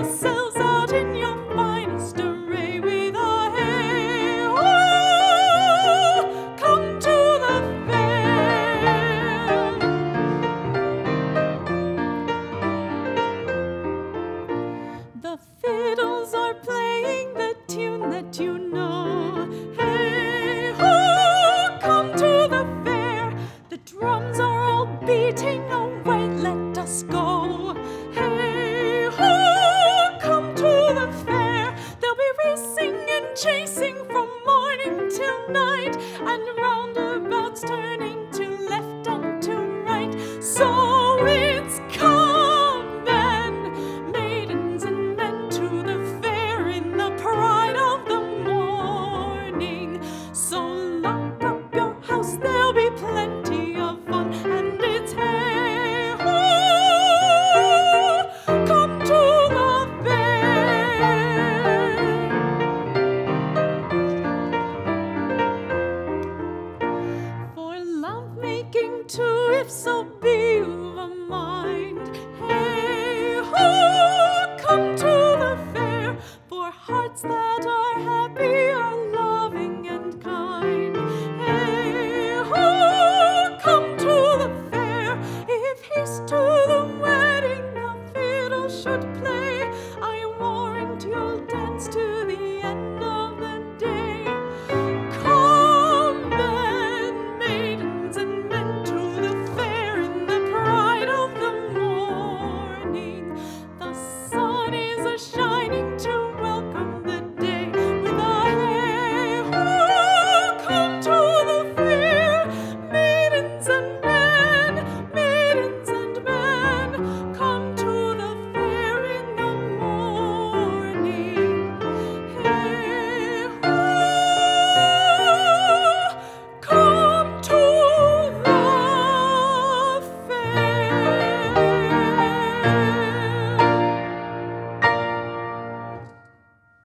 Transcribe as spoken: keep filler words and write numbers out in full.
yourselves out in your finest array with a hey ho, come to the fair. The fiddles are playing the tune that you know. Hey ho, come to the fair. The drums are all beating away, let us go. Hey ho, come to the fair. They'll be racing and chasing from morning till night, and roundabouts turning to left and to right. So it's come then, maidens and men, to the fair in the pride of the morning. So lock up your house, there'll be plenty of fun, and it's hey ho, come to the fair. For love making too, if so be you've a mind. Hey ho, come to the fair. For hearts that are